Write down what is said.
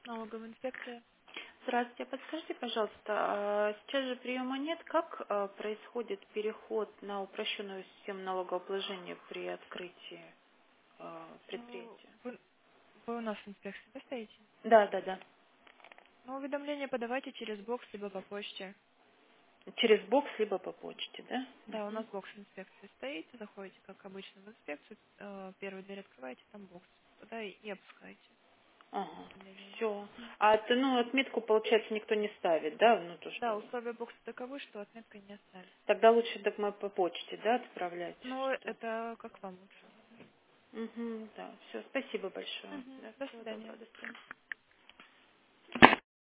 Налоговая инспекция. Здравствуйте. Подскажите, пожалуйста, сейчас же приема нет. Как происходит переход на упрощенную систему налогообложения при открытии Ну, предприятия? вы у нас в инспекции да, стоите? Да, да, да. Ну, уведомление подавайте через бокс, либо по почте. Через бокс, либо по почте, да? Да, у Мгм. нас бокс инспекции стоит. Заходите, как обычно, в инспекцию. Первую дверь открываете, там бокс. Туда и опускаете Ага. уведомление. Все. Отметку, получается, никто не ставит, да? Ну, то, Да, что... условия бокса таковы, что отметка не оставит. Тогда лучше так мы по почте, да, отправлять, Но что... это как вам лучше. Угу, да. Все, спасибо большое. Мгм. Да, До всего свидания. доброго, до свидания.